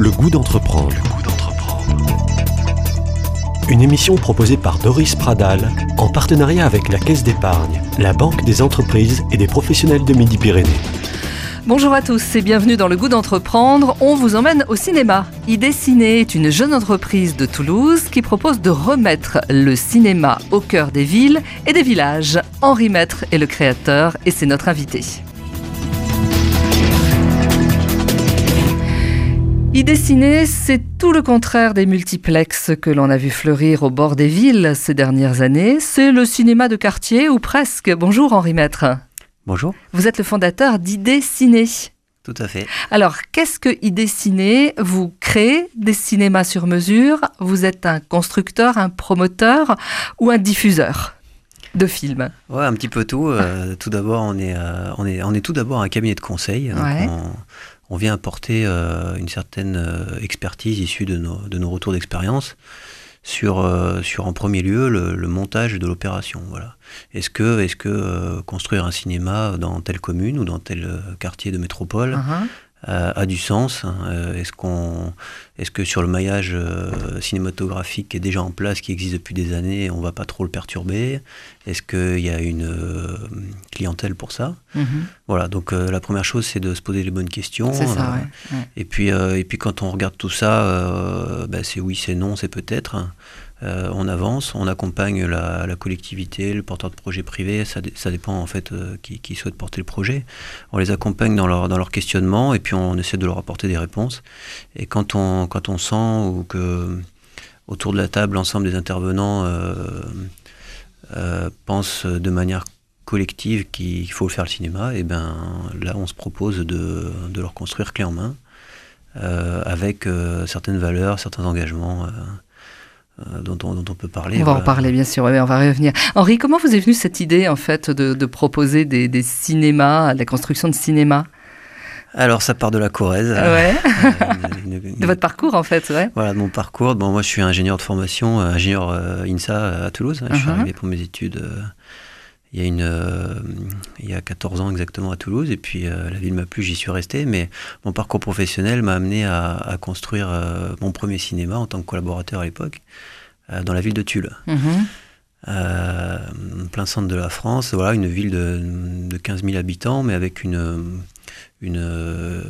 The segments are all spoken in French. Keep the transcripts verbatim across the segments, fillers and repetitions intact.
Le goût d'entreprendre. Le goût d'entreprendre. Une émission proposée par Doris Pradal en partenariat avec la Caisse d'épargne, la Banque des entreprises et des professionnels de Midi-Pyrénées. Bonjour à tous et bienvenue dans Le goût d'entreprendre. On vous emmène au cinéma. Idée Ciné est une jeune entreprise de Toulouse qui propose de remettre le cinéma au cœur des villes et des villages. Henri Maître est le créateur et c'est notre invité. Idée Ciné, c'est tout le contraire des multiplexes que l'on a vu fleurir au bord des villes ces dernières années. C'est le cinéma de quartier ou presque. Bonjour Henri Maître. Bonjour. Vous êtes le fondateur d'Idée Ciné. Tout à fait. Alors, qu'est-ce que Idée Ciné ? Vous créez des cinémas sur mesure. Vous êtes un constructeur, un promoteur ou un diffuseur de films ? Ouais, un petit peu tout. Euh, tout d'abord, on est, euh, on est, on est tout d'abord un cabinet de conseil. Donc Ouais. on, on vient apporter euh, une certaine euh, expertise issue de nos, de nos retours d'expérience sur, euh, sur en premier lieu le, le montage de l'opération. Voilà. Est-ce que, est-ce que euh, construire un cinéma dans telle commune ou dans tel euh, quartier de métropole Uh-huh. euh, a du sens hein. euh, Est-ce qu'on, est-ce que sur le maillage euh, cinématographique qui est déjà en place, qui existe depuis des années, on ne va pas trop le perturber? Est-ce qu'il y a une euh, clientèle pour ça? Mhm. Voilà, donc euh, la première chose, c'est de se poser les bonnes questions. C'est ça, euh, ouais. Ouais. Et puis, euh, et puis quand on regarde tout ça, euh, bah, c'est oui, c'est non, c'est peut-être. Euh, on avance, on accompagne la, la collectivité, le porteur de projet privé, ça, dé- ça dépend en fait euh, qui, qui souhaite porter le projet. On les accompagne dans leur, dans leur questionnement et puis on essaie de leur apporter des réponses. Et quand on, quand on sent ou que autour de la table, l'ensemble des intervenants euh, euh, pensent de manière collective qu'il faut faire le cinéma, et ben là on se propose de, de leur construire clé en main euh, avec euh, certaines valeurs, certains engagements. Euh, Euh, dont, on, dont on peut parler. On va voilà. en parler, bien sûr, oui, on va revenir. Henri, comment vous est venue cette idée, en fait, de, de proposer des, des cinémas, la construction de cinémas ? Alors, ça part de la Corrèze. Ouais. Euh, une- une- De votre parcours, en fait, ouais. Voilà, de mon parcours. Bon, moi, je suis ingénieur de formation, euh, ingénieur euh, INSA à Toulouse. Je suis Uh-huh. arrivé pour mes études euh, il, y a une, euh, il y a quatorze ans exactement à Toulouse. Et puis, euh, la ville m'a plu, j'y suis resté. Mais mon parcours professionnel m'a amené à, à construire euh, mon premier cinéma en tant que collaborateur à l'époque, euh, dans la ville de Tulle. Mhm. Euh, plein centre de la France, voilà, une ville de, de quinze mille habitants, mais avec une, une, euh,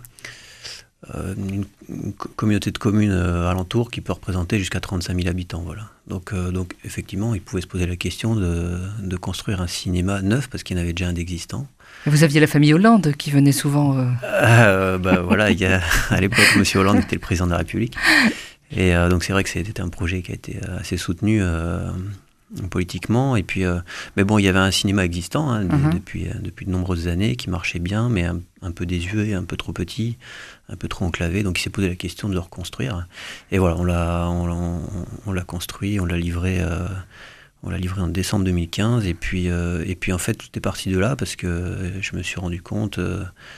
une, une co- communauté de communes euh, alentour qui peut représenter jusqu'à trente-cinq mille habitants. Voilà. Donc, euh, donc effectivement, ils pouvaient se poser la question de, de construire un cinéma neuf, parce qu'il y en avait déjà un d'existant. Vous aviez la famille Hollande qui venait souvent... euh, Euh, bah, voilà, il y a, à l'époque, M. Hollande était le président de la République. Et euh, donc c'est vrai que c'était un projet qui a été assez soutenu euh, politiquement. Et puis, euh, mais bon, il y avait un cinéma existant hein, de- Mhm. depuis, euh, depuis de nombreuses années qui marchait bien, mais un, un peu désuet, un peu trop petit, un peu trop enclavé. Donc il s'est posé la question de le reconstruire. Et voilà, on l'a, on, l'a- on, on l'a construit, on l'a livré. Euh, on l'a livré en décembre deux mille quinze. Et puis, euh, et puis en fait, tout est parti de là parce que je me suis rendu compte. Euh,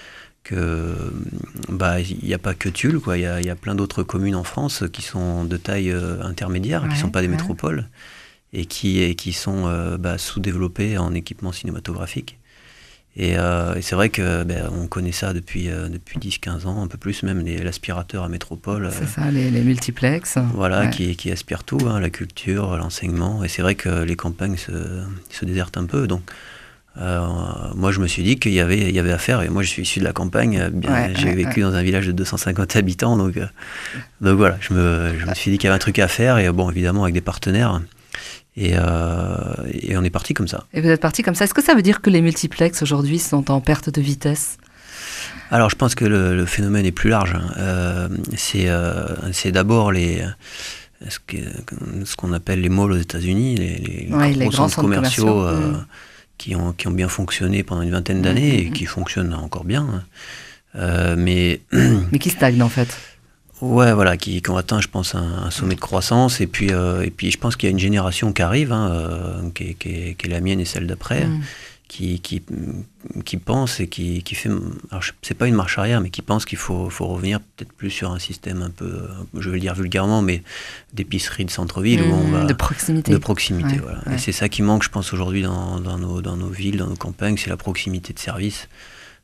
que bah il n'y a pas que Tulle, quoi. Il y a, il y a plein d'autres communes en France qui sont de taille euh, intermédiaire, qui Ouais, ne sont pas des ouais. métropoles et qui, et qui sont euh, bah, sous-développées en équipement cinématographique. Et, euh, et c'est vrai que ben, on connaît ça depuis, euh, depuis dix quinze ans, un peu plus même, les, l'aspirateur à métropole. C'est euh, ça, les, les multiplexes. Voilà, Ouais. qui, qui aspire tout, hein, la culture, l'enseignement. Et c'est vrai que les campagnes se, se désertent un peu. Donc, euh, moi, je me suis dit qu'il y avait, il y avait à faire. Et moi, je suis issu de la campagne. euh, Bien, Ouais, j'ai ouais, vécu ouais. dans un village de deux cent cinquante habitants. Donc, euh, donc voilà, je me, je me suis dit qu'il y avait un truc à faire. Et bon, évidemment, avec des partenaires. Et, euh, et on est parti comme ça. Et vous êtes parti comme ça. Est-ce que ça veut dire que les multiplexes aujourd'hui sont en perte de vitesse ? Alors, je pense que le, le phénomène est plus large. hein. Euh, c'est, euh, c'est d'abord les, ce, que- ce qu'on appelle les malls aux États-Unis, les, les Ouais, gros les grands centres centres commerciaux, commerciaux. euh, Mm. qui, ont, qui ont bien fonctionné pendant une vingtaine d'années Mm, et mm, qui fonctionnent encore bien. hein. Euh, mais Mais qui stagnent en fait. ouais, voilà, qui, qui ont atteint, je pense, un, un sommet de croissance. Et puis, euh, et puis, je pense qu'il y a une génération qui arrive, hein, euh, qui, est, qui, est, qui est la mienne et celle d'après. Mm. Qui, qui, qui pense et qui, qui fait, alors je- c'est pas une marche arrière, mais qui pense qu'il faut, faut revenir peut-être plus sur un système un peu, je vais le dire vulgairement, mais d'épicerie de centre-ville où on Mm, va de proximité. de proximité. Ouais, Voilà. ouais. Et c'est ça qui manque, je pense, aujourd'hui dans, dans, nos, dans nos villes, dans nos campagnes, c'est la proximité de service.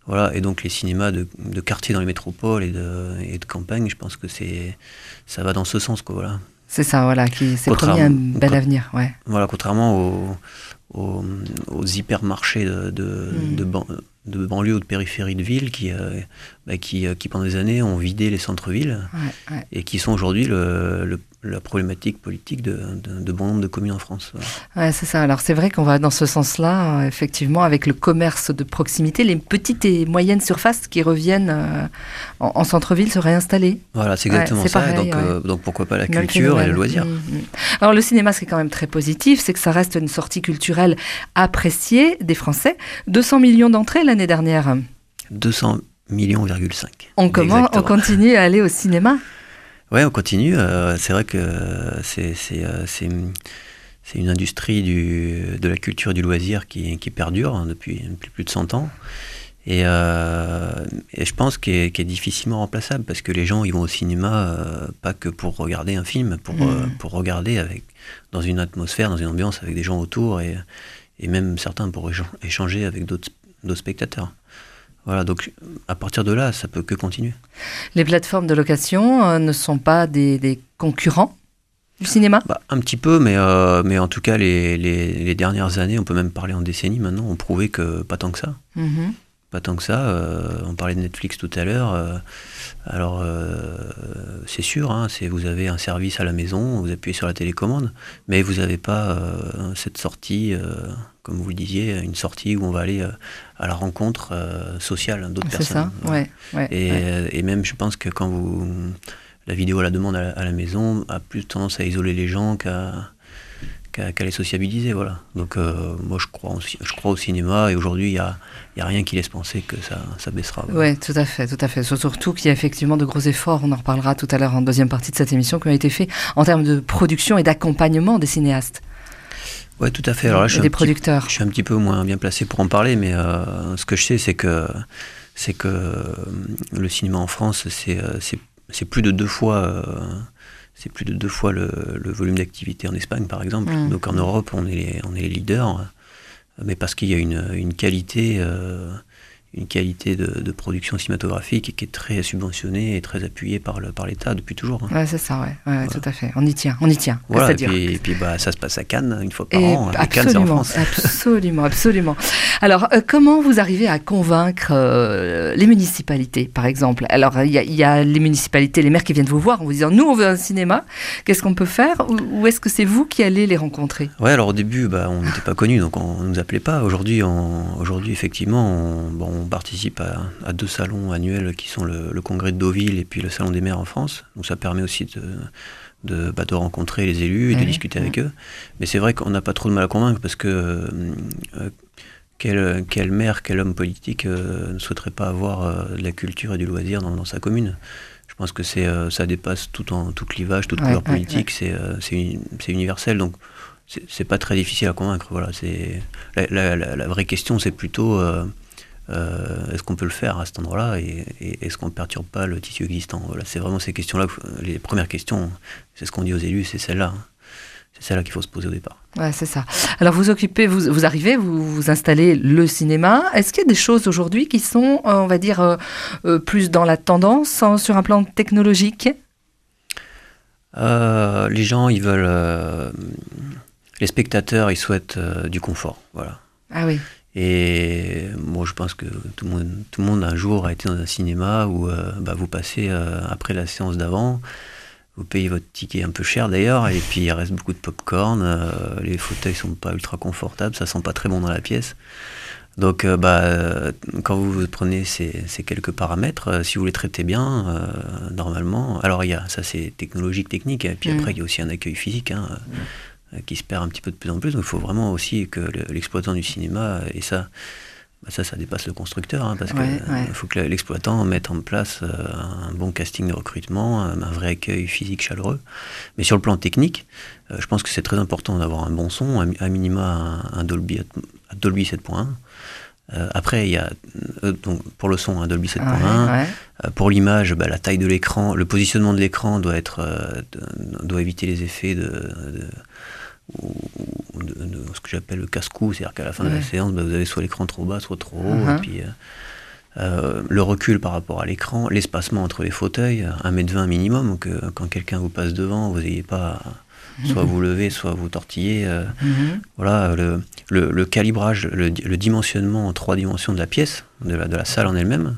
Voilà, et donc les cinémas de, de quartier dans les métropoles et de, et de campagne, je pense que c'est, ça va dans ce sens, quoi, voilà. C'est ça, voilà, qui s'est promis un bel con- avenir, ouais. Voilà, contrairement aux, aux, aux hypermarchés de, de, mmh. de, ban, de banlieue ou de périphérie de ville qui, euh, bah, qui, qui, pendant des années, ont vidé les centres-villes ouais, ouais. et qui sont aujourd'hui le, le la problématique politique de, de, de bon nombre de communes en France. Voilà. Ouais, c'est ça. Alors c'est vrai qu'on va dans ce sens-là, euh, effectivement, avec le commerce de proximité, les petites et moyennes surfaces qui reviennent euh, en, en centre-ville se réinstaller. Voilà, c'est exactement ouais, c'est ça. Pareil, donc, ouais. euh, donc pourquoi pas la Même culture et le loisir. Mmh. Alors le cinéma, ce qui est quand même très positif, c'est que ça reste une sortie culturelle appréciée des Français. deux cents millions d'entrées l'année dernière. deux cents millions virgule cinq. On, comment, on continue à aller au cinéma. Ouais, on continue. Euh, c'est vrai que c'est, c'est, euh, c'est, c'est une industrie du, de la culture et du loisir qui, qui perdure hein, depuis, depuis plus de cent ans. Et, euh, et je pense qu'elle est, qu'elle est difficilement remplaçable parce que les gens ils vont au cinéma euh, pas que pour regarder un film, pour, mmh. euh, pour regarder avec, dans une atmosphère, dans une ambiance avec des gens autour et, et même certains pour échanger avec d'autres, d'autres spectateurs. Voilà, donc à partir de là, ça peut que continuer. Les plateformes de location euh, ne sont pas des, des concurrents du cinéma ? Bah, un petit peu, mais, euh, mais en tout cas, les, les, les dernières années, on peut même parler en décennies maintenant, ont prouvé que pas tant que ça. Mm-hmm. Pas tant que ça. Euh, on parlait de Netflix tout à l'heure. Euh, alors, euh, c'est sûr, hein, c'est, vous avez un service à la maison, vous appuyez sur la télécommande, mais vous n'avez pas euh, cette sortie... Euh, comme vous le disiez, une sortie où on va aller euh, à la rencontre euh, sociale d'autres c'est personnes. C'est ça, ouais. ouais, et, ouais. Euh, et même, je pense que quand vous... La vidéo à la demande à la, à la maison a plus tendance à isoler les gens qu'à, qu'à, qu'à les sociabiliser, voilà. Donc, euh, moi, je crois, en, je crois au cinéma, et aujourd'hui, il n'y a, y a rien qui laisse penser que ça, ça baissera. Oui, ouais, tout à fait, tout à fait. Surtout qu'il y a effectivement de gros efforts, on en reparlera tout à l'heure en deuxième partie de cette émission, qui ont été faits en termes de production et d'accompagnement des cinéastes. Oui, tout à fait. Alors là, je suis, des un producteurs. Petit, je suis un petit peu moins bien placé pour en parler, mais euh, ce que je sais, c'est que, c'est que euh, le cinéma en France, c'est, euh, c'est, c'est plus de deux fois, euh, c'est plus de deux fois le, le volume d'activité en Espagne, par exemple. Mmh. Donc en Europe, on est les, on est les leaders, mais parce qu'il y a une, une qualité, euh, une qualité de, de production cinématographique qui est très subventionnée et très appuyée par, le, par l'État depuis toujours. Hein. Ouais, c'est ça, ouais, ouais, voilà. Tout à fait. On y tient, on y tient. Voilà, et puis, et puis bah, ça se passe à Cannes une fois par et an. Absolument, Cannes, c'est en France. absolument, absolument. Alors, euh, comment vous arrivez à convaincre euh, les municipalités, par exemple ? Alors, il y, y a les municipalités, les maires qui viennent vous voir en vous disant « Nous, on veut un cinéma, qu'est-ce qu'on peut faire ?» ou, ou est-ce que c'est vous qui allez les rencontrer ? Ouais, alors au début, bah, on n'était pas connus, donc on ne nous appelait pas. Aujourd'hui, on, aujourd'hui effectivement, on, bon, on participe à à deux salons annuels qui sont le, le congrès de Deauville et puis le salon des maires en France. Donc ça permet aussi de, de, bah, de rencontrer les élus et oui, de discuter oui. avec eux. Mais c'est vrai qu'on n'a pas trop de mal à convaincre parce que euh, quel, quel maire, quel homme politique euh, ne souhaiterait pas avoir euh, de la culture et du loisir dans, dans sa commune ? Je pense que c'est, euh, ça dépasse tout, en, tout clivage, toute ouais, couleur politique, ouais, ouais. C'est, euh, c'est, c'est universel. Donc c'est, c'est pas très difficile à convaincre. Voilà, c'est, la, la, la, la vraie question, c'est plutôt... Euh, Euh, est-ce qu'on peut le faire à cet endroit-là et, et est-ce qu'on ne perturbe pas le tissu existant ? Voilà, c'est vraiment ces questions-là, les premières questions, c'est ce qu'on dit aux élus, c'est celle-là. C'est celle-là qu'il faut se poser au départ. Ouais, c'est ça. Alors vous occupez, vous, vous arrivez, vous, vous installez le cinéma. Est-ce qu'il y a des choses aujourd'hui qui sont, euh, on va dire, euh, euh, plus dans la tendance hein, sur un plan technologique ? euh, Les gens, ils veulent... Euh, les spectateurs, ils souhaitent euh, du confort, voilà. Ah oui. Et moi, je pense que tout le monde, tout le monde un jour a été dans un cinéma où euh, bah, vous passez euh, après la séance d'avant, vous payez votre ticket un peu cher d'ailleurs, et puis il reste beaucoup de pop-corn, euh, les fauteuils sont pas ultra confortables, ça sent pas très bon dans la pièce. Donc, euh, bah, euh, quand vous prenez ces, ces quelques paramètres, euh, si vous les traitez bien, euh, normalement, alors il y a ça, c'est technologique, technique, et puis mmh. après il y a aussi un accueil physique. Hein, mmh. qui se perd un petit peu de plus en plus, donc il faut vraiment aussi que l'exploitant du cinéma, et ça, bah ça, ça dépasse le constructeur, hein, parce qu'il ouais, ouais. faut que l'exploitant mette en place un bon casting de recrutement, un vrai accueil physique chaleureux. Mais sur le plan technique, je pense que c'est très important d'avoir un bon son, à minima un Dolby, un Dolby sept point un. Euh, après, il y a euh, donc pour le son un Dolby sept point un. Ouais, ouais. Euh, pour l'image, bah, la taille de l'écran, le positionnement de l'écran doit être, euh, de, doit éviter les effets de, de Ou, ou de, de ce que j'appelle le casse-cou, c'est-à-dire qu'à la fin ouais. de la séance, bah, vous avez soit l'écran trop bas, soit trop haut, uh-huh. et puis, euh, euh, le recul par rapport à l'écran, l'espacement entre les fauteuils, un mètre vingt minimum, que quand quelqu'un vous passe devant, vous n'ayez pas soit vous lever, soit vous tortiller. Euh, mm-hmm. Voilà, le, le, le calibrage, le, le dimensionnement en trois dimensions de la pièce, de la, de la salle en elle-même,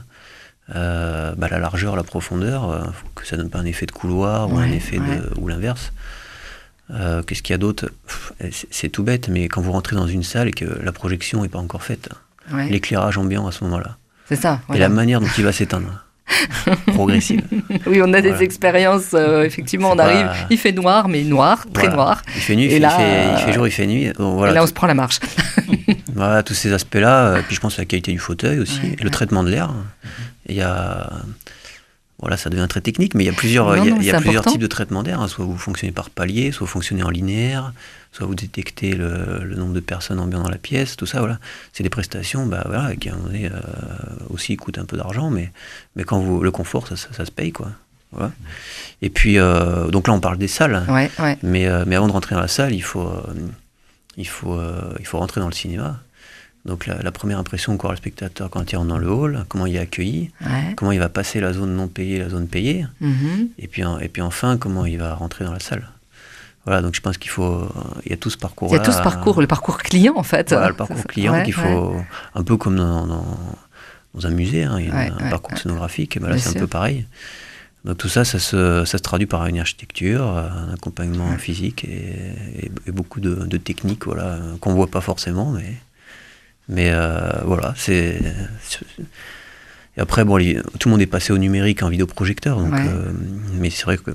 euh, bah, la largeur, la profondeur, euh, que ça ne donne pas un effet de couloir ouais, ou un effet ouais. de, ou l'inverse. Euh, qu'est-ce qu'il y a d'autre? c'est, c'est tout bête, mais quand vous rentrez dans une salle et que la projection n'est pas encore faite, ouais. l'éclairage ambiant à ce moment-là, c'est ça, voilà. Et la manière dont il va s'éteindre. Progressive. Oui, on a des voilà. expériences, euh, effectivement, c'est on arrive, pas... il fait noir, mais noir, très voilà. noir. Il fait nuit, et il, là, fait, il fait jour, il fait nuit. Donc, voilà, et là, on tout... se prend la marche. Voilà, tous ces aspects-là, et puis je pense à la qualité du fauteuil aussi, ouais, et le ouais. traitement de l'air. Il y a... Voilà, ça devient très technique, mais il y a plusieurs, non, il y a, non, il y a plusieurs types de traitement d'air. Hein. Soit vous fonctionnez par palier, soit vous fonctionnez en linéaire, soit vous détectez le, le nombre de personnes ambiantes dans la pièce, tout ça, voilà. C'est des prestations bah, voilà, qui, à un moment donné, euh, aussi coûtent un peu d'argent, mais, mais quand vous, le confort, ça, ça, ça se paye, quoi. Voilà. Et puis, euh, donc là, on parle des salles, ouais, ouais. Mais, euh, mais avant de rentrer dans la salle, il faut, euh, il faut, euh, il faut rentrer dans le cinéma. Donc la, la première impression qu'aura le spectateur quand il rentre dans le hall, comment il est accueilli, ouais. comment il va passer la zone non payée, la zone payée, mm-hmm. et, puis, et puis enfin comment il va rentrer dans la salle. Voilà, donc je pense qu'il faut, il y a tout ce parcours-là. Il y a tout ce parcours, le parcours client en fait. Voilà, le parcours client ouais, qu'il faut, ouais. un peu comme dans, dans, dans un musée, hein, il y a ouais, un ouais, parcours ouais. scénographique, et ben là c'est sûr. Un peu pareil. Donc tout ça, ça se, ça se traduit par une architecture, un accompagnement ouais. physique et, et, et beaucoup de, de techniques, voilà, qu'on voit pas forcément, mais... Mais euh, voilà, c'est, c'est... Et après, bon, les... tout le monde est passé au numérique en vidéoprojecteur, donc, ouais. euh, mais c'est vrai que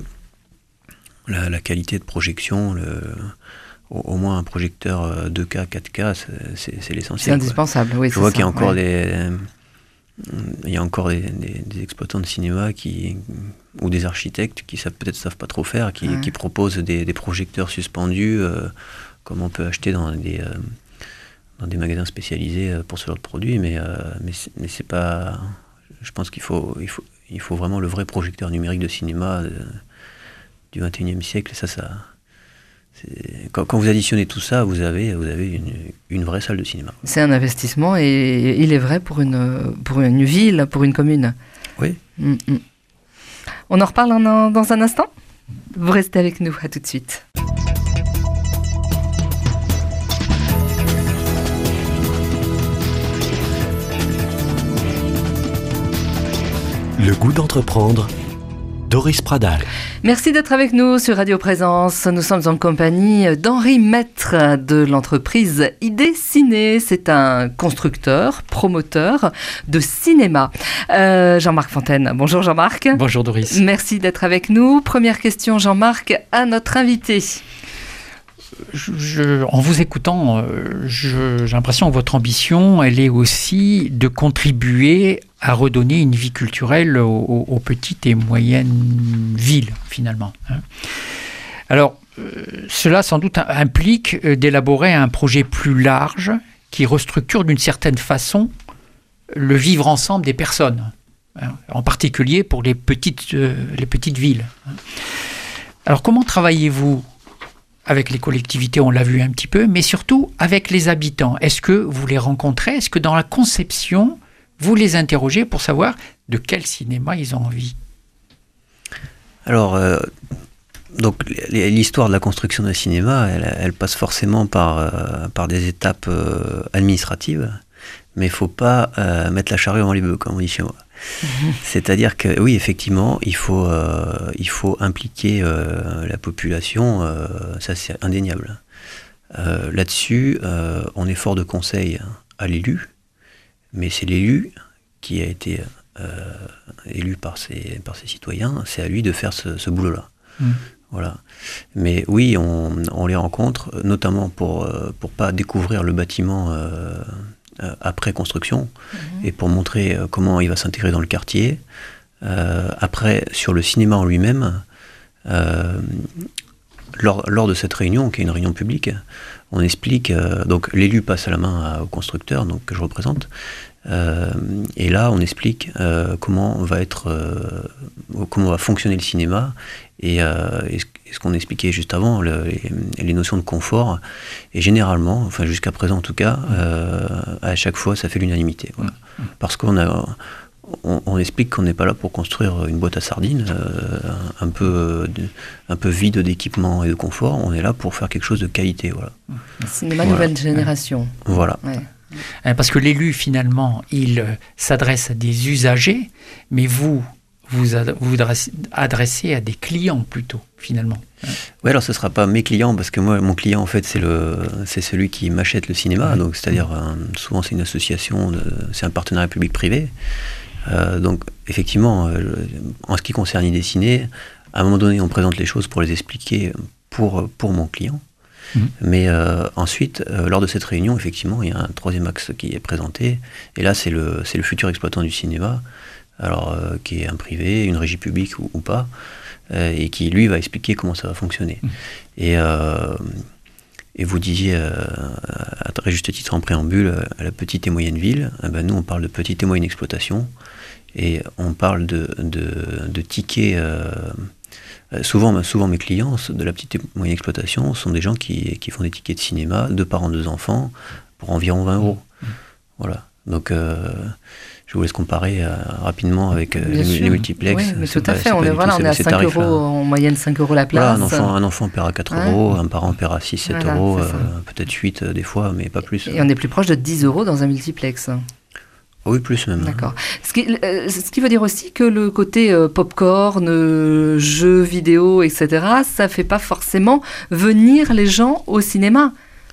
la, la qualité de projection, le... au, au moins un projecteur deux K, quatre K, c'est, c'est, c'est l'essentiel. C'est indispensable, quoi. Oui. Je c'est vois ça, qu'il y a encore, ouais. des... Il y a encore des, des, des exploitants de cinéma qui... ou des architectes qui savent, peut-être savent pas trop faire, qui, ouais. qui proposent des, des projecteurs suspendus, euh, comme on peut acheter dans des... Euh, dans des magasins spécialisés pour ce genre de produits, mais, euh, mais, c'est, mais c'est pas... Je pense qu'il faut, il faut, il faut vraiment le vrai projecteur numérique de cinéma de, du vingt et unième siècle. Et ça, ça, c'est, quand, quand vous additionnez tout ça, vous avez, vous avez une, une vraie salle de cinéma. C'est un investissement et il est vrai pour une, pour une ville, pour une commune. Oui. Mm-hmm. On en reparle en, dans un instant ? Vous restez avec nous, à tout de suite. Le goût d'entreprendre, Doris Pradal. Merci d'être avec nous sur Radio Présence. Nous sommes en compagnie d'Henri Maître de l'entreprise Idée Ciné. C'est un constructeur, promoteur de cinéma. Euh, Jean-Marc Fontaine. Bonjour Jean-Marc. Bonjour Doris. Merci d'être avec nous. Première question Jean-Marc à notre invité. Je, je, en vous écoutant, je, j'ai l'impression que votre ambition, elle est aussi de contribuer à redonner une vie culturelle aux, aux petites et moyennes villes, finalement. Alors, cela sans doute implique d'élaborer un projet plus large qui restructure d'une certaine façon le vivre ensemble des personnes, en particulier pour les petites, les petites villes. Alors, comment travaillez-vous avec les collectivités, on l'a vu un petit peu, mais surtout avec les habitants? Est-ce que vous les rencontrez? Est-ce que dans la conception, vous les interrogez pour savoir de quel cinéma ils ont envie? Alors, euh, donc, l'histoire de la construction d'un cinéma, elle, elle passe forcément par, euh, par des étapes euh, administratives, mais il ne faut pas euh, mettre la charrue avant les bœufs, comme on dit chez moi. C'est-à-dire que oui, effectivement, il faut, euh, il faut impliquer euh, la population, euh, ça c'est indéniable. Euh, là-dessus, euh, on est fort de conseil à l'élu, mais c'est l'élu qui a été euh, élu par ses, par ses citoyens, c'est à lui de faire ce, ce boulot-là. Mmh. Voilà. Mais oui, on, on les rencontre, notamment pour ne pour pas découvrir le bâtiment euh, après construction, mmh. et pour montrer comment il va s'intégrer dans le quartier. Euh, après, sur le cinéma en lui-même, euh, lors, lors de cette réunion, qui est une réunion publique, on explique, euh, donc l'élu passe à la main à, au constructeur, donc, que je représente, euh, et là on explique euh, comment va être, euh, comment va fonctionner le cinéma, et, euh, et, et ce qu'on expliquait juste avant, le, les, les notions de confort, et généralement, enfin jusqu'à présent en tout cas, euh, à chaque fois ça fait l'unanimité. Voilà. Parce qu'on a, on, on explique qu'on n'est pas là pour construire une boîte à sardines, euh, un, peu, un peu vide d'équipement et de confort, on est là pour faire quelque chose de qualité. Voilà. Cinéma voilà. nouvelle génération. Voilà. Ouais. Parce que l'élu, finalement, il s'adresse à des usagers, mais vous, vous ad- vous adressez à des clients plutôt, finalement. Oui, alors ce ne sera pas mes clients, parce que moi, mon client, en fait, c'est, le, c'est celui qui m'achète le cinéma. Donc, c'est-à-dire, un, souvent, c'est une association, de, c'est un partenariat public-privé. Euh, donc, effectivement, euh, en ce qui concerne iDessiné, à un moment donné, on présente les choses pour les expliquer pour, pour mon client. Mmh. Mais euh, ensuite, euh, lors de cette réunion, effectivement, il y a un troisième axe qui est présenté. Et là, c'est le, c'est le futur exploitant du cinéma, alors euh, qui est un privé, une régie publique ou, ou pas, euh, et qui, lui, va expliquer comment ça va fonctionner. Mmh. Et, euh, et vous disiez, euh, à très juste titre en préambule, à la petite et moyenne ville, eh ben, nous, on parle de petite et moyenne exploitation, et on parle de, de, de tickets... Euh, Souvent, souvent, mes clients de la petite et moyenne exploitation sont des gens qui, qui font des tickets de cinéma, deux parents, deux enfants, pour environ vingt euros. Mmh. Voilà. Donc, euh, je vous laisse comparer euh, rapidement avec euh, les, les multiplex. Oui, mais tout à fait. On est, voilà, on est à cinq euros, en moyenne cinq euros la place. Voilà, un enfant, un enfant paiera quatre ouais. euros, un parent paiera six sept voilà, euros, euh, peut-être huit euh, des fois, mais pas plus. Et on est plus proche de dix euros dans un multiplex. Oui, plus même. D'accord. Ce qui, euh, ce qui veut dire aussi que le côté euh, pop-corn, euh, jeux vidéo, et cetera, ça ne fait pas forcément venir les gens au cinéma.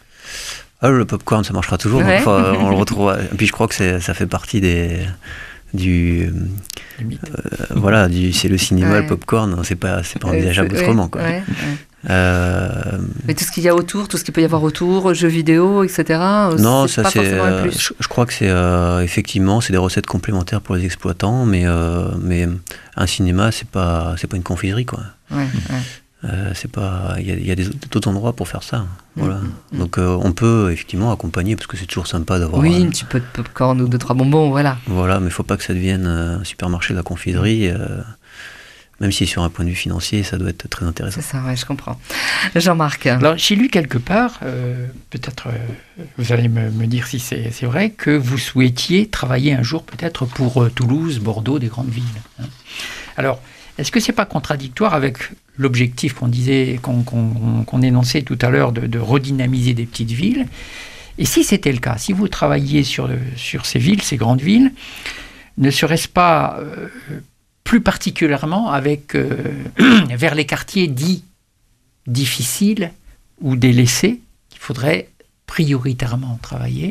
Ah, le pop-corn, ça marchera toujours. Ouais. Donc, enfin, on le retrouve. Et puis je crois que c'est, ça fait partie des, du... Euh, voilà, du, c'est le cinéma, ouais. le pop-corn, c'est pas, c'est pas envisageable euh, autrement. Ouais, quoi. Ouais, ouais. Euh... Mais tout ce qu'il y a autour, tout ce qu'il peut y avoir autour, jeux vidéo, et cetera. Non, c'est ça pas c'est. forcément un plus. Je, je crois que c'est euh, effectivement, c'est des recettes complémentaires pour les exploitants, mais euh, mais un cinéma, c'est pas, c'est pas une confiserie, quoi. Ouais, ouais. Euh, c'est pas, il y a, y a des, d'autres endroits pour faire ça. Voilà. Mmh. Donc euh, on peut effectivement accompagner parce que c'est toujours sympa d'avoir. Oui, euh, un petit peu de popcorn ou deux trois bonbons, voilà. Voilà, mais il faut pas que ça devienne un supermarché de la confiserie. Euh, Même si sur un point de vue financier, ça doit être très intéressant. C'est ça, ouais, je comprends. Jean-Marc. Alors, j'ai lu quelque part, euh, peut-être euh, vous allez me, me dire si c'est, c'est vrai, que vous souhaitiez travailler un jour peut-être pour euh, Toulouse, Bordeaux, des grandes villes. Hein. Alors, est-ce que c'est pas contradictoire avec l'objectif qu'on disait, qu'on, qu'on, qu'on énonçait tout à l'heure de, de redynamiser des petites villes ? Et si c'était le cas, si vous travailliez sur, sur ces villes, ces grandes villes, ne serait-ce pas... Euh, plus particulièrement avec, euh, vers les quartiers dits difficiles ou délaissés, qu'il faudrait prioritairement travailler.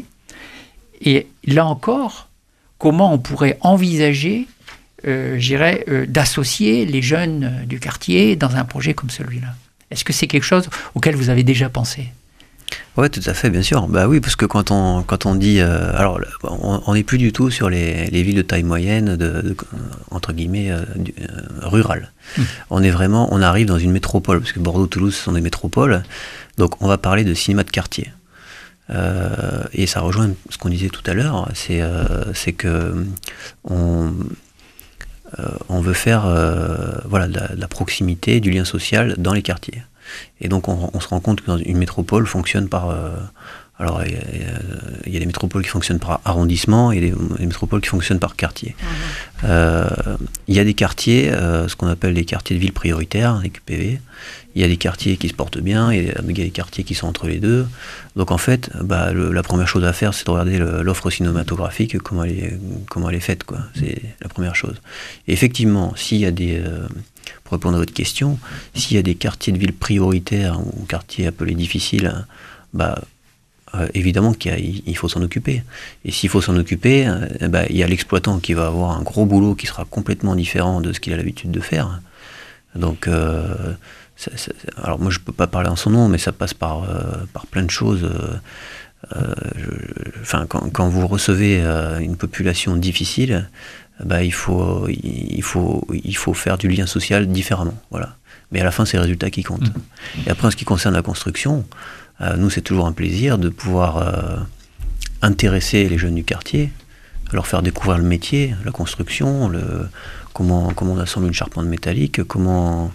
Et là encore, comment on pourrait envisager, euh, je dirais, euh, d'associer les jeunes du quartier dans un projet comme celui-là ? Est-ce que c'est quelque chose auquel vous avez déjà pensé ? Oui, tout à fait, bien sûr. Bah oui, parce que quand on, quand on dit... Euh, alors, on n'est plus du tout sur les, les villes de taille moyenne, de, de, entre guillemets, euh, du, euh, rurales. Mmh. On est vraiment... On arrive dans une métropole, parce que Bordeaux, Toulouse, ce sont des métropoles. Donc, on va parler de cinéma de quartier. Euh, et ça rejoint ce qu'on disait tout à l'heure, c'est, euh, c'est que on, euh, on veut faire euh, voilà, de la, de la proximité, du lien social dans les quartiers. Et donc on, on se rend compte qu'une métropole fonctionne par... Euh, alors il y, y a des métropoles qui fonctionnent par arrondissement et des, des métropoles qui fonctionnent par quartier. Mmh. Euh, il y a des quartiers, euh, ce qu'on appelle les quartiers de ville prioritaires, les Q P V. Il y a des quartiers qui se portent bien et il y a des quartiers qui sont entre les deux. Donc en fait, bah, le, la première chose à faire, c'est de regarder le, l'offre cinématographique, comment elle est, comment elle est faite, quoi. C'est la première chose. Et effectivement, s'il y a des... Euh, pour répondre à votre question, s'il y a des quartiers de ville prioritaires ou quartiers appelés difficiles, bah, euh, évidemment qu'il y a, il faut s'en occuper. Et s'il faut s'en occuper, euh, bah, il y a l'exploitant qui va avoir un gros boulot qui sera complètement différent de ce qu'il a l'habitude de faire. Donc, euh, ça, ça, alors moi je ne peux pas parler en son nom, mais ça passe par, euh, par plein de choses. Euh, je, enfin, quand, quand vous recevez euh, une population difficile, bah, il faut, il, faut, il faut faire du lien social différemment. Voilà. Mais à la fin, c'est le résultat qui compte. Mmh. Et après, en ce qui concerne la construction, euh, nous, c'est toujours un plaisir de pouvoir euh, intéresser les jeunes du quartier, leur faire découvrir le métier, la construction, le, comment, comment on assemble une charpente métallique, comment,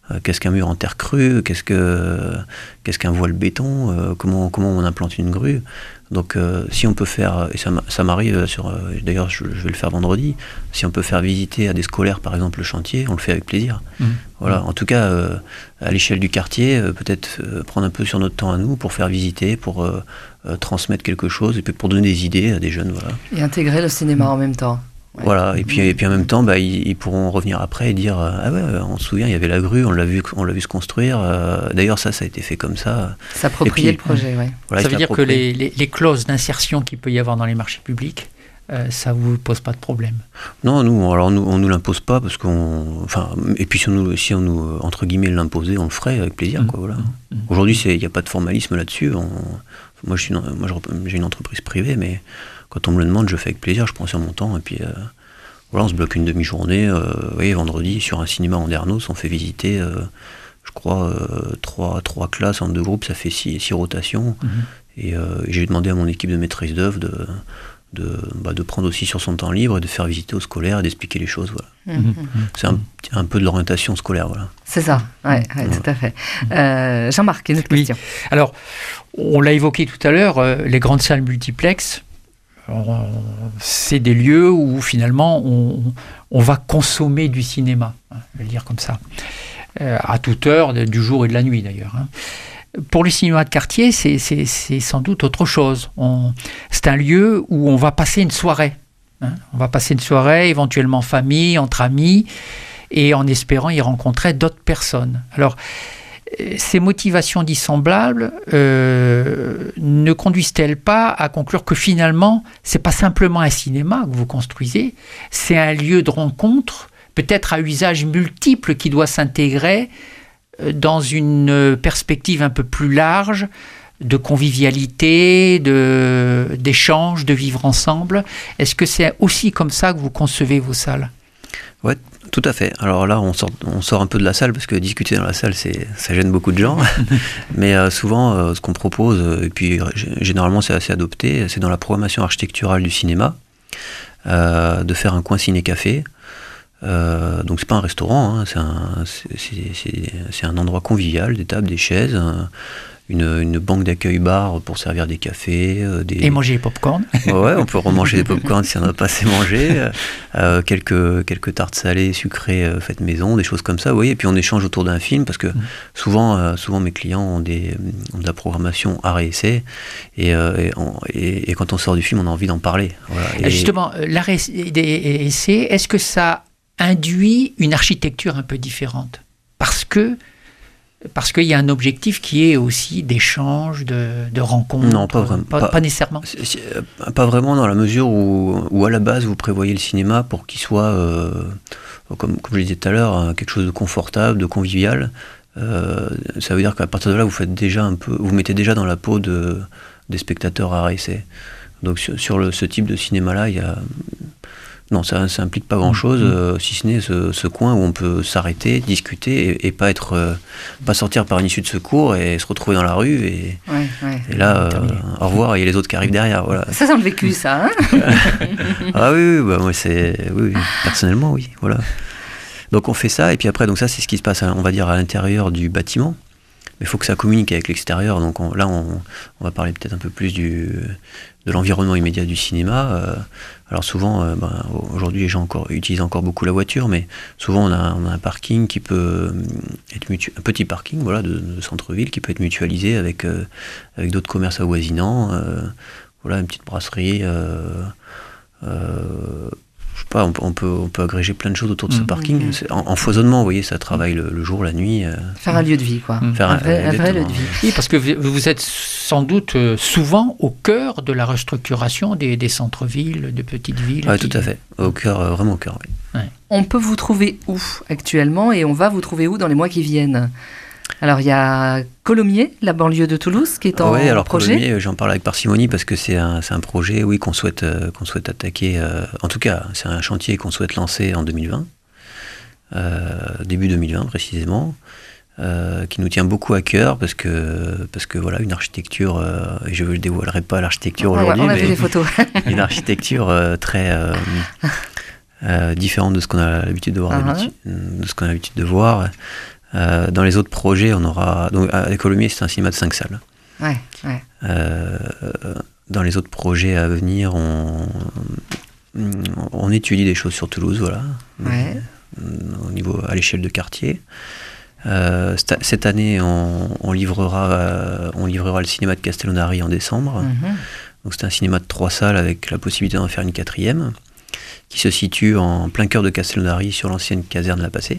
euh, qu'est-ce qu'un mur en terre crue, qu'est-ce que qu'est-ce qu'un voile béton, euh, comment comment on implante une grue. Donc euh, si on peut faire, et ça, ça m'arrive sur, euh, d'ailleurs je, je vais le faire vendredi, si on peut faire visiter à des scolaires par exemple le chantier, on le fait avec plaisir. Mmh. Voilà. En tout cas, euh, à l'échelle du quartier, euh, peut-être euh, prendre un peu sur notre temps à nous pour faire visiter, pour euh, euh, transmettre quelque chose, et puis pour donner des idées à des jeunes. Voilà. Et intégrer le cinéma mmh. en même temps. Ouais. Voilà, et puis, et puis en même temps, bah, ils, ils pourront revenir après et dire ah ouais, on se souvient, il y avait la grue, on l'a vu, on l'a vu se construire. Euh, d'ailleurs, ça, ça a été fait comme ça. S'approprier le projet, oui. Voilà, ça veut dire que les, les, les clauses d'insertion qu'il peut y avoir dans les marchés publics, euh, ça vous pose pas de problème? Non, nous, alors nous, on nous l'impose pas parce qu'on, enfin, et puis si on nous, si on nous entre guillemets l'imposait, on le ferait avec plaisir, mmh. quoi. Voilà. Mmh. Aujourd'hui, il n'y a pas de formalisme là-dessus. On, moi, je suis, moi, je, j'ai une entreprise privée, mais quand on me le demande, je fais avec plaisir, je prends sur mon temps, et puis euh, voilà, on se bloque une demi-journée, euh, vous voyez, vendredi, sur un cinéma en Andernos, on fait visiter, euh, je crois, euh, trois, trois classes en deux groupes, ça fait six, six rotations, mmh. et, euh, et j'ai demandé à mon équipe de maîtrise d'œuvre de, de, bah, de prendre aussi sur son temps libre et de faire visiter aux scolaires et d'expliquer les choses, voilà. Mmh. C'est un, un peu de l'orientation scolaire, voilà. C'est ça, ouais, ouais, tout à fait. Euh, Jean-Marc, une autre oui. question. Alors, on l'a évoqué tout à l'heure, euh, les grandes salles multiplex, c'est des lieux où finalement on, on va consommer du cinéma, hein, je vais le dire comme ça, euh, à toute heure du jour et de la nuit d'ailleurs. Hein. Pour le cinéma de quartier, c'est, c'est, c'est sans doute autre chose. On, c'est un lieu où on va passer une soirée. Hein. On va passer une soirée, éventuellement famille, entre amis, et en espérant y rencontrer d'autres personnes. Alors, ces motivations dissemblables euh, ne conduisent-elles pas à conclure que finalement, c'est pas simplement un cinéma que vous construisez, c'est un lieu de rencontre, peut-être à usage multiple, qui doit s'intégrer dans une perspective un peu plus large de convivialité, de, d'échange, de vivre ensemble. Est-ce que c'est aussi comme ça que vous concevez vos salles ? Ouais, tout à fait. Alors là, on sort, on sort un peu de la salle parce que discuter dans la salle, c'est, ça gêne beaucoup de gens. Mais euh, souvent, euh, ce qu'on propose, euh, et puis généralement c'est assez adopté, c'est dans la programmation architecturale du cinéma, euh, de faire un coin ciné-café. Euh, donc c'est pas un restaurant, hein, c'est, un, c'est, c'est, c'est, c'est un endroit convivial, des tables, des chaises, un, Une, une banque d'accueil bar pour servir des cafés. Euh, des... Et manger des pop-corn. Ouais, on peut remanger des pop-corn si on n'a pas assez mangé. Euh, quelques, quelques tartes salées, sucrées, euh, faites maison, des choses comme ça. Oui. Et puis on échange autour d'un film parce que mmh. souvent, euh, souvent mes clients ont, des, ont de la programmation art et essai. Et, euh, et, on, et, et quand on sort du film, on a envie d'en parler. Voilà. Et justement, l'art et essai, est-ce que ça induit une architecture un peu différente ? Parce que Parce qu'il y a un objectif qui est aussi d'échange, de, de rencontre. Non, pas vraiment. Pas, pas, pas nécessairement. C'est, c'est, pas vraiment dans la mesure où, où à la base vous prévoyez le cinéma pour qu'il soit, euh, comme, comme je le disais tout à l'heure, quelque chose de confortable, de convivial. Euh, ça veut dire qu'à partir de là, vous faites déjà un peu, vous mettez déjà dans la peau de, des spectateurs art et essai. Donc sur, sur le, ce type de cinéma-là, il y a non, ça, ça implique pas grand-chose, mmh. euh, si ce n'est ce, ce coin où on peut s'arrêter, discuter et, et pas être, euh, pas sortir par une issue de secours et se retrouver dans la rue et, ouais, ouais. et là, euh, au revoir, il y a les autres qui arrivent derrière. Voilà. Ça, c'est le vécu, ça. Hein ah oui, oui, bah, moi, c'est, oui, oui, personnellement, oui, voilà. Donc on fait ça et puis après, donc ça, c'est ce qui se passe, on va dire, à l'intérieur du bâtiment. Mais il faut que ça communique avec l'extérieur. Donc on, là, on, on va parler peut-être un peu plus du, de l'environnement immédiat du cinéma. Euh, alors souvent, euh, ben, aujourd'hui, les gens encore, utilisent encore beaucoup la voiture, mais souvent on a, on a un parking qui peut être mutu- un petit parking, voilà, de, de centre-ville qui peut être mutualisé avec euh, avec d'autres commerces avoisinants. Euh, voilà, une petite brasserie. Euh, euh, je sais pas, on peut, on peut, on peut agréger plein de choses autour de ce mmh, parking. Mmh. C'est en, en foisonnement, vous voyez, ça travaille le, le jour, la nuit. Euh, Faire un lieu de vie, quoi. Mmh. Faire un, un, vrai, un vrai lieu de vie. Oui, parce que vous, vous êtes sans doute souvent au cœur de la restructuration des, des centres-villes, de petites villes. Oui, qui... tout à fait. Au cœur, vraiment au cœur, oui. Ouais. On peut vous trouver où actuellement et on va vous trouver où dans les mois qui viennent ? Alors, il y a Colomiers, la banlieue de Toulouse, qui est en oui, alors projet. Colomiers, j'en parle avec parcimonie parce que c'est un, c'est un projet, oui, qu'on souhaite, euh, qu'on souhaite attaquer. Euh, en tout cas, c'est un chantier qu'on souhaite lancer en deux mille vingt, euh, début deux mille vingt précisément, euh, qui nous tient beaucoup à cœur parce que, parce que voilà, une architecture, euh, et je ne dévoilerai pas l'architecture on aujourd'hui, on a mais vu les photos. une architecture euh, très euh, euh, différente de ce qu'on a l'habitude de voir, uh-huh. de ce qu'on a l'habitude de voir. Euh, dans les autres projets, on aura... Donc, à Colomiers, c'est un cinéma de cinq salles. Ouais, ouais. Euh, dans les autres projets à venir, on, on étudie des choses sur Toulouse, voilà. Ouais. Au niveau, à l'échelle de quartier. Euh, cette année, on, on, livrera, euh, on livrera le cinéma de Castellonari en décembre. Mm-hmm. Donc c'est un cinéma de trois salles avec la possibilité d'en faire une quatrième, qui se situe en plein cœur de Castellonari, sur l'ancienne caserne La Passée.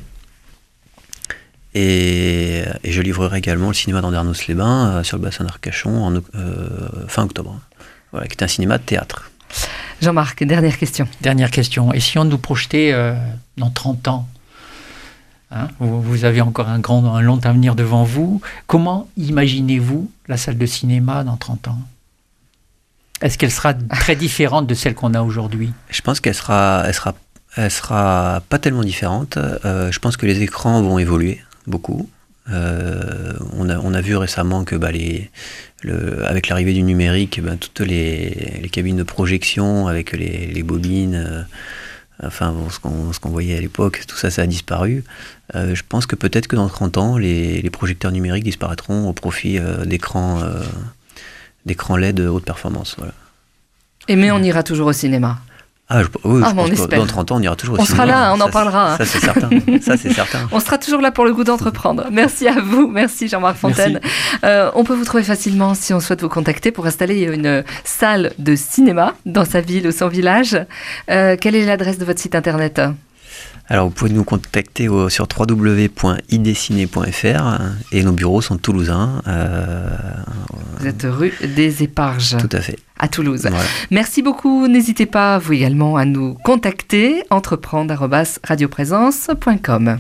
Et, et je livrerai également le cinéma d'Andernos-les-Bains, euh, sur le bassin d'Arcachon, en, euh, fin octobre. Voilà, qui est un cinéma de théâtre. Jean-Marc, dernière question. Dernière question. Et si on nous projetait euh, dans trente ans, hein, vous, vous avez encore un, grand, un long avenir devant vous, comment imaginez-vous la salle de cinéma dans trente ans ? Est-ce qu'elle sera très différente de celle qu'on a aujourd'hui ? Je pense qu'elle sera, elle sera, elle sera pas tellement différente. Euh, je pense que les écrans vont évoluer beaucoup. Euh, on, a, on a vu récemment que bah, les, le, avec l'arrivée du numérique, bah, toutes les, les cabines de projection avec les, les bobines, euh, enfin bon, ce, qu'on, ce qu'on voyait à l'époque, tout ça, ça a disparu. Euh, je pense que peut-être que dans trente ans, les, les projecteurs numériques disparaîtront au profit euh, d'écrans, euh, d'écrans L E D haute performance. Voilà. Et mais on ira toujours au cinéma. Ah, je, oui, ah, je pense que dans trente ans, on ira toujours au on cinéma. On sera là, on ça, en parlera. Ça, c'est certain. ça, c'est certain. On sera toujours là pour le goût d'entreprendre. Merci à vous. Merci Jean-Marc Fontaine. Euh, on peut vous trouver facilement si on souhaite vous contacter pour installer une salle de cinéma dans sa ville ou son village. Euh, quelle est l'adresse de votre site internet ? Alors, vous pouvez nous contacter au, sur w w w point ideciné point f r et nos bureaux sont toulousains. Euh, vous êtes rue des Éparges. Tout à fait. À Toulouse. Voilà. Merci beaucoup. N'hésitez pas, vous également, à nous contacter. entreprendre arobase radioprésence point com.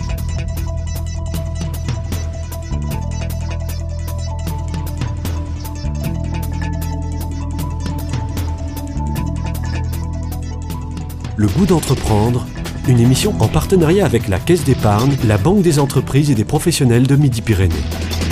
Le goût d'entreprendre, une émission en partenariat avec la Caisse d'épargne, la Banque des entreprises et des professionnels de Midi-Pyrénées.